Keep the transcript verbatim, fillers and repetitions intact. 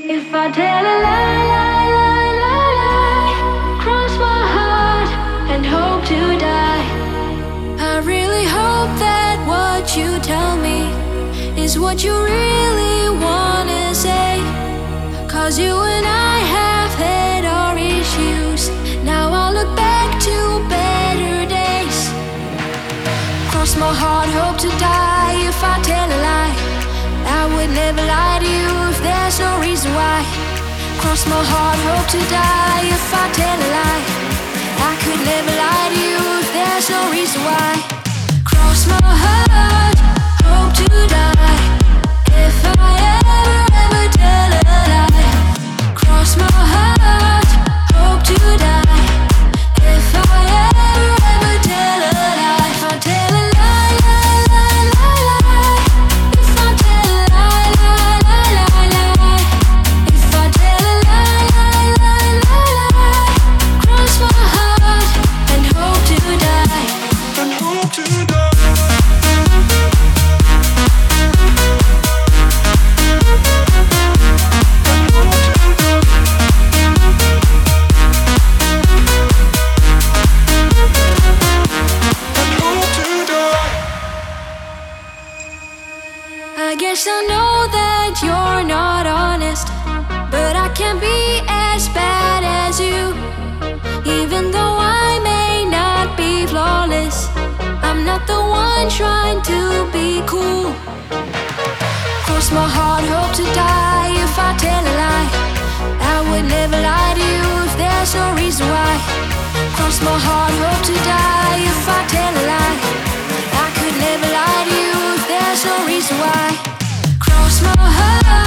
If I tell a lie, lie, lie, lie, lie, cross my heart and hope to die. I really hope that what you tell me is what you really wanna say. Cause you and I have had our issues. Now I look back to better days. Cross my heart, hope to die. If I tell a lie, I would never lie to you if there's no reason why. Cross my heart, hope to die. If I tell a lie, I could never lie to you if there's no reason why. Cross my heart, hope to die. If I ever, ever tell a lie. Cross my heart, hope to die. If I ever, ever tell a lie. If I tell a lie, lie, lie, lie, lie. If I tell a lie, lie, lie, lie, lie. If I tell a lie, lie, lie, lie, lie. Cross my heart and hope to die. And hope to die. I guess I know that you're not honest, but I can't be as bad as you. Even though I may not be flawless, I'm not the one trying to be cool. Cross my heart, hope to die. If I tell a lie, I would never lie to you if there's no reason why. Cross my heart, hope to die. If I tell a lie, I could never lie to you if there's no reason why. Cross my heart.